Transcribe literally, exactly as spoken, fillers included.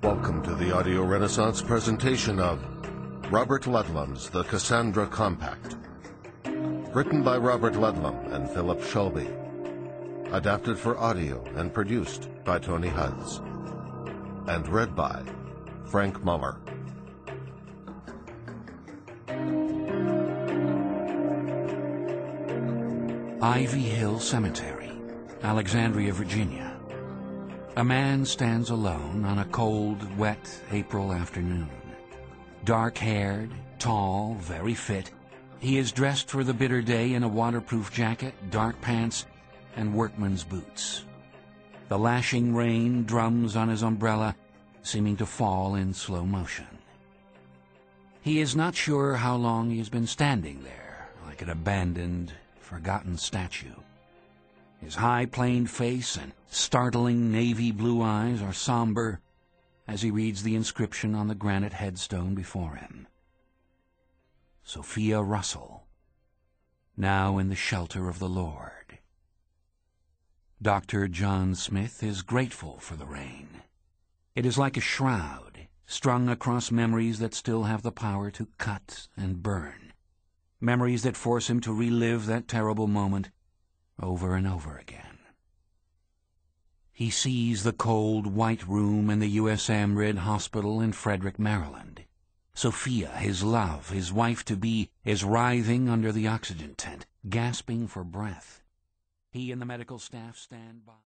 Welcome to the Audio Renaissance presentation of Robert Ludlum's The Cassandra Compact. Written by Robert Ludlum and Philip Shelby. Adapted for audio and produced by Tony Hudds. And read by Frank Muller. Ivy Hill Cemetery, Alexandria, Virginia. A man stands alone on a cold, wet April afternoon. Dark-haired, tall, very fit, he is dressed for the bitter day in a waterproof jacket, dark pants, and workman's boots. The lashing rain drums on his umbrella, seeming to fall in slow motion. He is not sure how long he has been standing there, like an abandoned, forgotten statue. His high-planed face and startling navy blue eyes are somber as he reads the inscription on the granite headstone before him. Sophia Russell, now in the shelter of the Lord. Doctor John Smith is grateful for the rain. It is like a shroud strung across memories that still have the power to cut and burn, memories that force him to relive that terrible moment over and over again. He sees the cold, white room in the U S Amrid Hospital in Frederick, Maryland. Sophia, his love, his wife-to-be, is writhing under the oxygen tent, gasping for breath. He and the medical staff stand by.